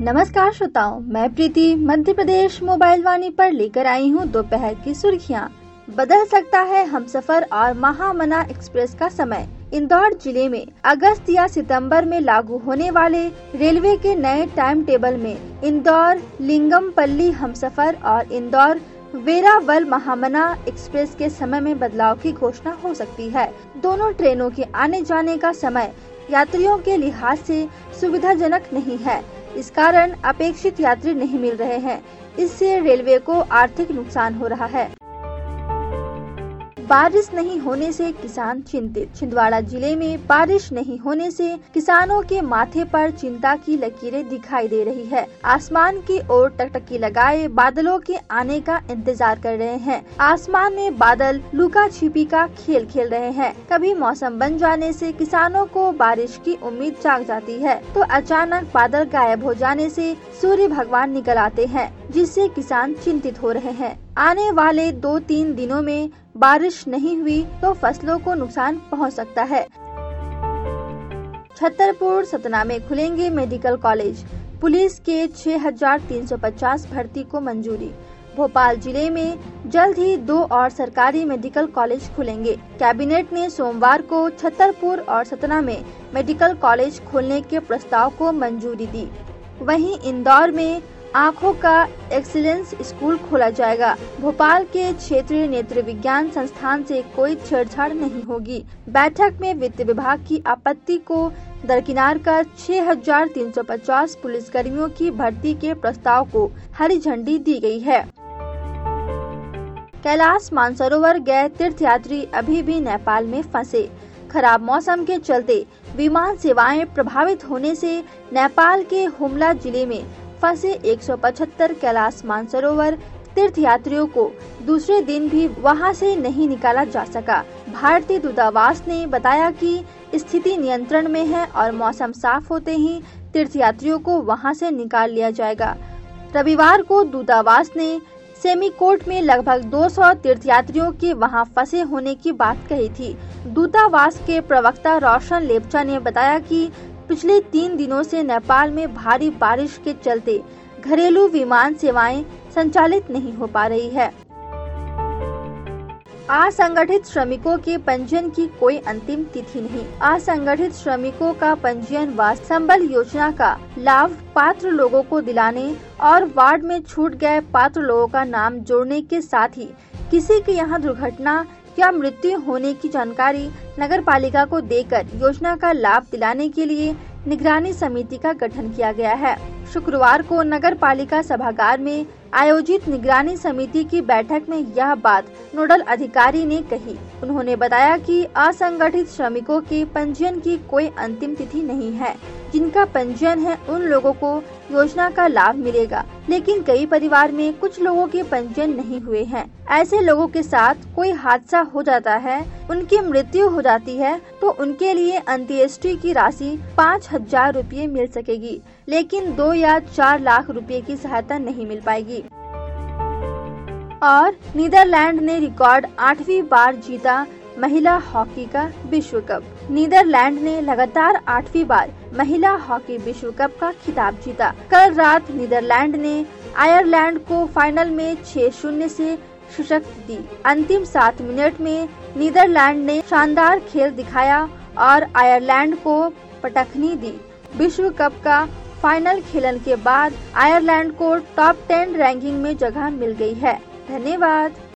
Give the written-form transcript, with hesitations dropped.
नमस्कार श्रोताओं, मैं प्रीति मध्य प्रदेश मोबाइल वाणी पर लेकर आई हूँ दोपहर की सुर्खियाँ। बदल सकता है हमसफर और महामना एक्सप्रेस का समय। इंदौर जिले में अगस्त या सितंबर में लागू होने वाले रेलवे के नए टाइम टेबल में इंदौर लिंगमपल्ली हमसफर और इंदौर वेरावल महामना एक्सप्रेस के समय में बदलाव की घोषणा हो सकती है। दोनों ट्रेनों के आने जाने का समय यात्रियों के लिहाज से सुविधाजनक नहीं है। इस कारण अपेक्षित यात्री नहीं मिल रहे हैं। इससे रेलवे को आर्थिक नुकसान हो रहा है। बारिश नहीं होने से किसान चिंतित। छिंदवाड़ा जिले में बारिश नहीं होने से किसानों के माथे पर चिंता की लकीरें दिखाई दे रही है। आसमान की ओर टकटकी लगाए बादलों के आने का इंतजार कर रहे हैं। आसमान में बादल लुका छिपी का खेल खेल रहे हैं। कभी मौसम बन जाने से किसानों को बारिश की उम्मीद जाग जाती है, तो अचानक बादल गायब हो जाने से सूर्य भगवान निकल आते हैं, जिससे किसान चिंतित हो रहे हैं। आने वाले 2-3 दिनों में बारिश नहीं हुई तो फसलों को नुकसान पहुंच सकता है। छतरपुर सतना में खुलेंगे मेडिकल कॉलेज। पुलिस के 6,350 भर्ती को मंजूरी। भोपाल जिले में जल्द ही 2 और सरकारी मेडिकल कॉलेज खुलेंगे। कैबिनेट ने सोमवार को छतरपुर और सतना में मेडिकल कॉलेज खोलने के प्रस्ताव को मंजूरी दी। वहीं इंदौर में आँखों का एक्सीलेंस स्कूल खोला जाएगा। भोपाल के क्षेत्रीय नेत्र विज्ञान संस्थान से कोई छेड़छाड़ नहीं होगी। बैठक में वित्त विभाग की आपत्ति को दरकिनार कर 6,350 पुलिसकर्मियों की भर्ती के प्रस्ताव को हरी झंडी दी गई है। कैलाश मानसरोवर गए तीर्थयात्री अभी भी नेपाल में फंसे। खराब मौसम के चलते विमान सेवाएं प्रभावित होने से नेपाल के हुमला जिले में फंसे 175 कैलाश मानसरोवर तीर्थयात्रियों को दूसरे दिन भी वहां से नहीं निकाला जा सका। भारतीय दूतावास ने बताया कि स्थिति नियंत्रण में है और मौसम साफ होते ही तीर्थयात्रियों को वहां से निकाल लिया जाएगा। रविवार को दूतावास ने सेमीकोट में लगभग 200 तीर्थयात्रियों के वहां फंसे होने की बात कही थी। दूतावास के प्रवक्ता रोशन लेप्चा ने बताया कि पिछले 3 दिनों से नेपाल में भारी बारिश के चलते घरेलू विमान सेवाएं संचालित नहीं हो पा रही है। असंगठित श्रमिकों के पंजीयन की कोई अंतिम तिथि नहीं। असंगठित श्रमिकों का पंजीयन व संबल योजना का लाभ पात्र लोगों को दिलाने और वार्ड में छूट गए पात्र लोगों का नाम जोड़ने के साथ ही किसी के यहाँ दुर्घटना या मृत्यु होने की जानकारी नगर पालिका को देकर योजना का लाभ दिलाने के लिए निगरानी समिति का गठन किया गया है। शुक्रवार को नगर पालिका सभागार में आयोजित निगरानी समिति की बैठक में यह बात नोडल अधिकारी ने कही। उन्होंने बताया कि असंगठित श्रमिकों के पंजीयन की कोई अंतिम तिथि नहीं है। जिनका पंजीयन है उन लोगों को योजना का लाभ मिलेगा, लेकिन कई परिवार में कुछ लोगों के पंजीयन नहीं हुए हैं। ऐसे लोगों के साथ कोई हादसा हो जाता है, उनकी मृत्यु हो जाती है, तो उनके लिए अंत्येष्टि की राशि 5,000 रुपये मिल सकेगी, लेकिन 2 या 4 लाख रुपए की सहायता नहीं मिल पाएगी। और नीदरलैंड ने रिकॉर्ड 8वीं बार जीता महिला हॉकी का विश्व कप। नीदरलैंड ने लगातार 8वीं बार महिला हॉकी विश्व कप का खिताब जीता। कल रात नीदरलैंड ने आयरलैंड को फाइनल में 6-0 से शिकस्त दी। अंतिम 7 मिनट में नीदरलैंड ने शानदार खेल दिखाया और आयरलैंड को पटखनी दी। विश्व कप का फाइनल खेलने के बाद आयरलैंड को टॉप 10 रैंकिंग में जगह मिल गई है। धन्यवाद।